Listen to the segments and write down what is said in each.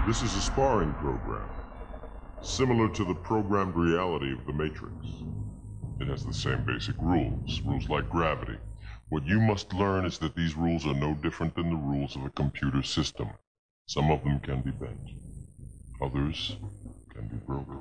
This is a sparring program, similar to the programmed reality of the Matrix. It has the same basic rules like gravity. What you must learn is that these rules are no different than the rules of a computer system. Some of them can be bent. Others can be broken.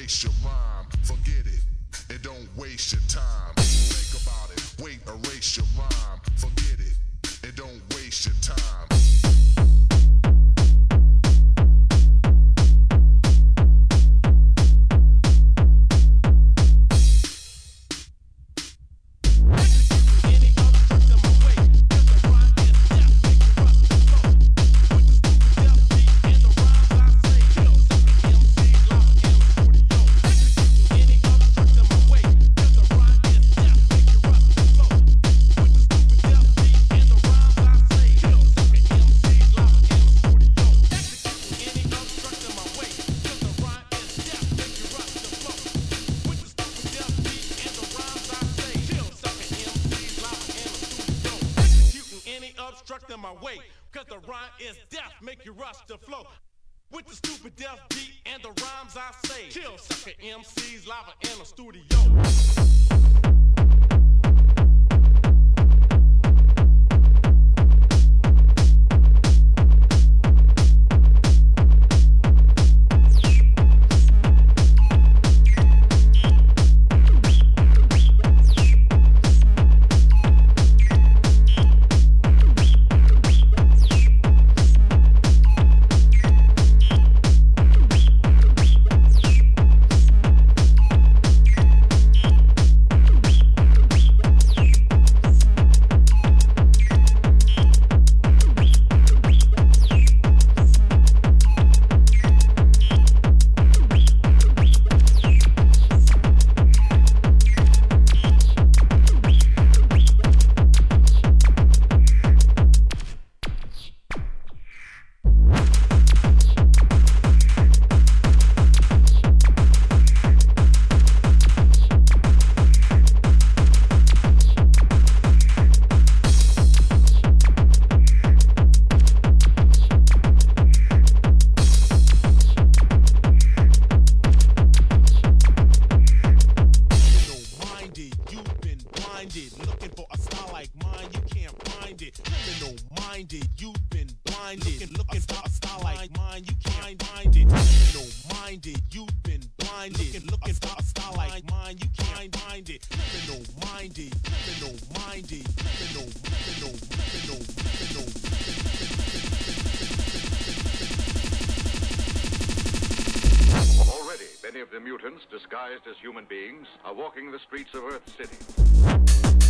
erase your rhyme. Forget it, and don't waste your time. Think about it, wait, erase your rhyme. Forget it, and don't waste your time. Obstructing my way, cause the rhyme is death, make you rush the flow. With the stupid death beat and the rhymes I say, kill sucker MCs live in a studio. Looking for a style like mine, you can't find it. Criminal-minded, you've been blinded. Looking for a style like mine, you can't find it. Criminal-minded, you've been blinded. Looking for a style like mine, you can't find it. Criminal-minded, criminal-minded, criminal. Already, many of the mutants, disguised as human beings, are walking the streets of Earth City.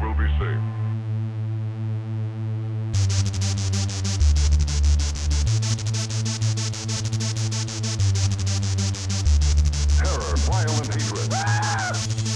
will be safe. Terror, violent hatred.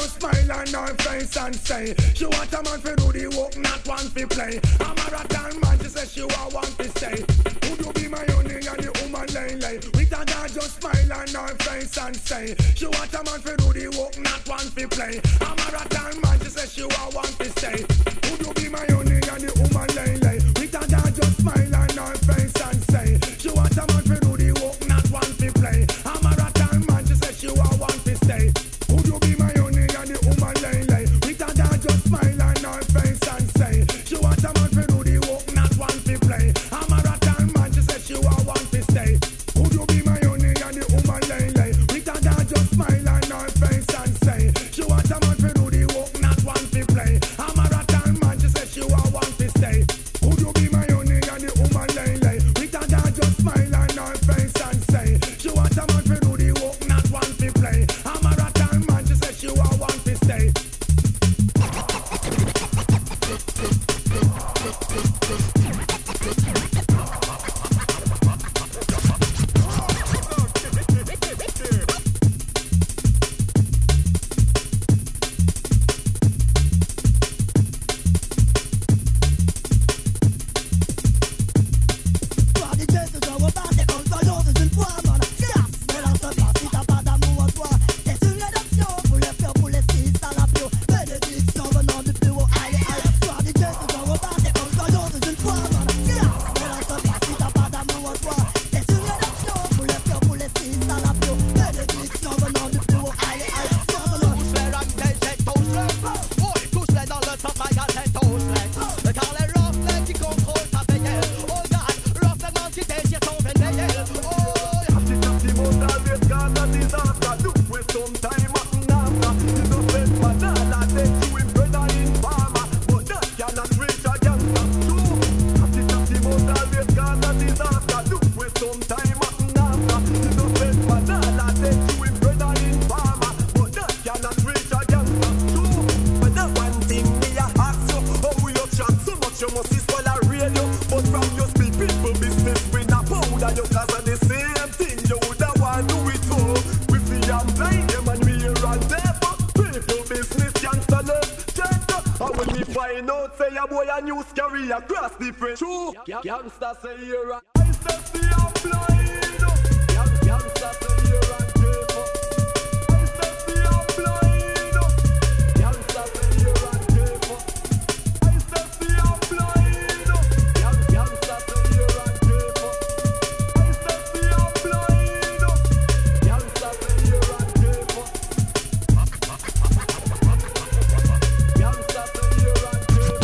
just smile on her face and say she want a man fi do the work, not one fi play. A marathon man, she say she want one fi stay. Would you be my honey and the woman lay? With a girl just smile on her face and say she want a man fi do the work, not one fi play. A marathon man, she say she want one fi stay. Would you be my honey and the woman lay? With a girl just smile on her face and say she want a man fi do the work, not one fi play. A marathon man, she say she want one fi stay. Would you be my honey and the woman lay? With a girl just smile on her face and say she want a man fi do the work, not one fi play. A marathon man, she say she want one fi stay. Would you be my honey and the woman lay? With a girl just smile on her face and say she want a man fi do the work, not one fi play. A marathon man, she say she want one fi stay. Would you be my honey and the woman lay? With a girl just smile on her face and say she want a man fi do the work, not one fi play. A marathon man, she say she want one fi stay. Youngsters say you're right. I said the blind. Youngsters say you're right. I said the blind. Youngsters say you're right. I said the blind. Youngsters say you're right. I said the blind. Youngsters say you're right. Youngsters say you're right.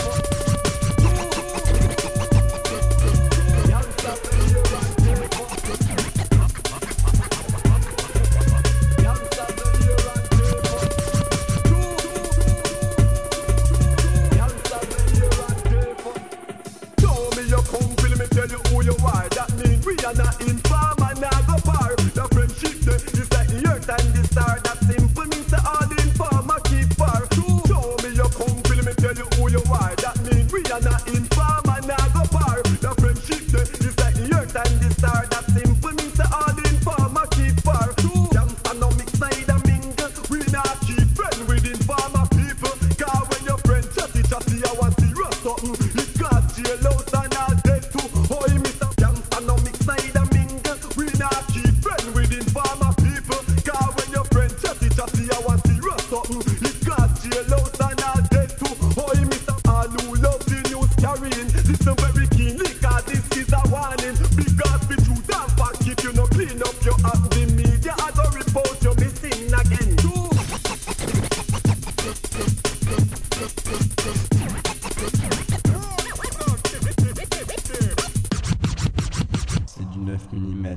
Not in farm and I go far. The friendship there is like the earth and the star. That simple means that all the informer keep far. Show me your come, let me tell you who you are. That means we are not in farm and I go far. The friendship there is like the earth and the star. That simple means that all the informer keep far. Youngster no mix neither mingle. We not keep friend with informer people. Cause when your friend chatty I want serious something. It got jail out and all dead too. Oh, he miss a youngster no mix neither mingle. We not keep friend with informer people. Cause when your friend chatty I want serious something. It got jail out and all dead too. Oh, he miss a all who love the news carrying. Listen very keenly cause this is a warning. Because be true damn fact if you no clean up your act. The media I go report you missing again. C'est du 9 mm.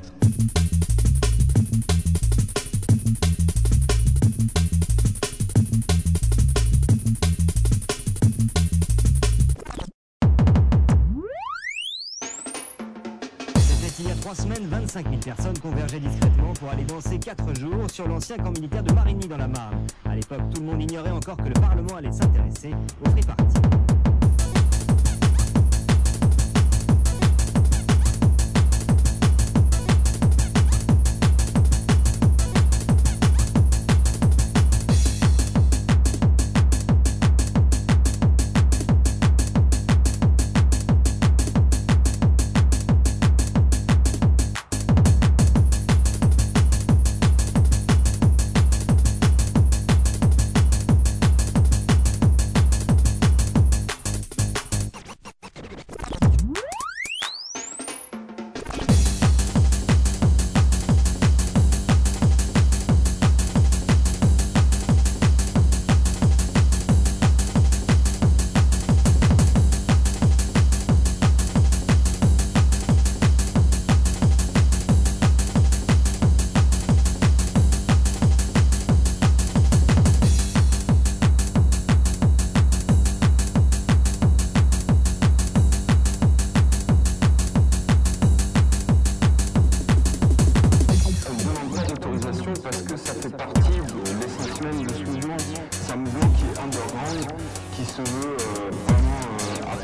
C'était il y a 3 semaines, 25 000 personnes convergeaient discrètement pour aller danser 4 jours sur l'ancien camp militaire de Marigny dans la Marne. À l'époque, tout le monde ignorait encore que le Parlement allait s'intéresser au Free Party.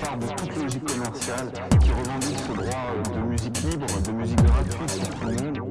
rempart de toute logique commerciale qui revendique ce droit de musique libre, de musique gratuite pour tout le monde.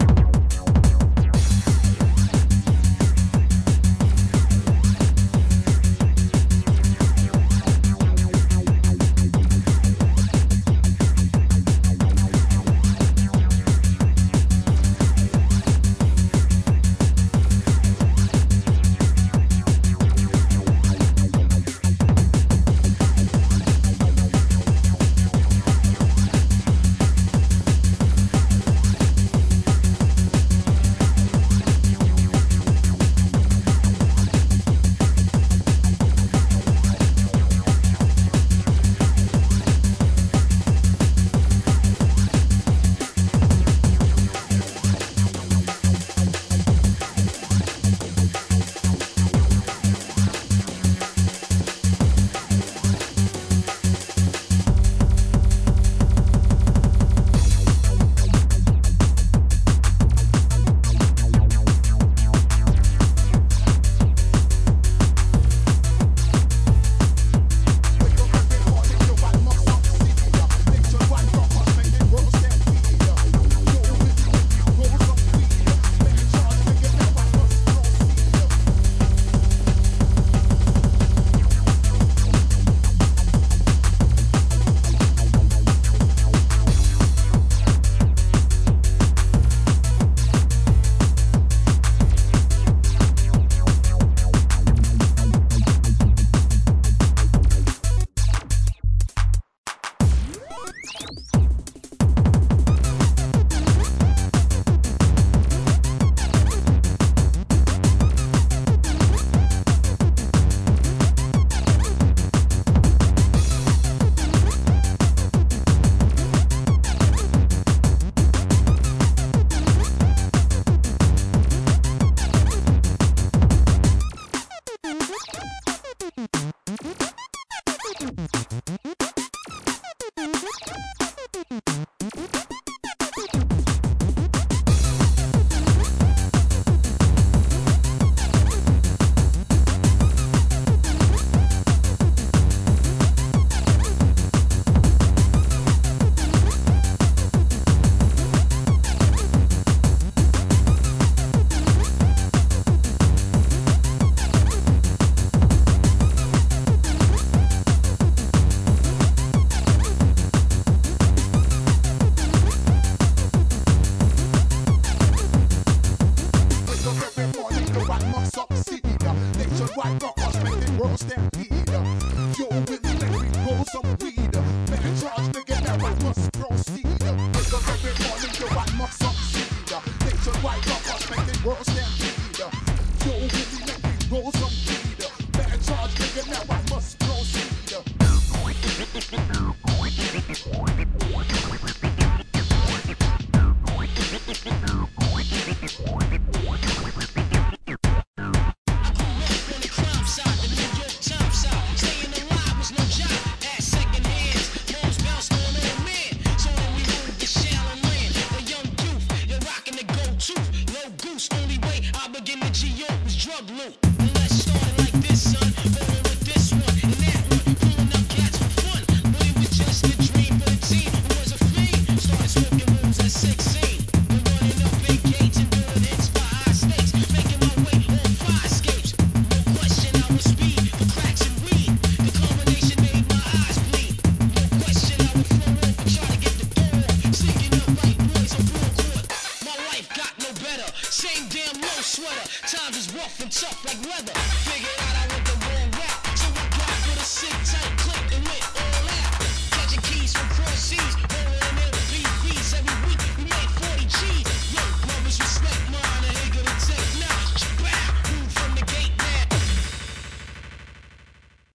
Roll some weed, better charge, nigga, now I must proceed.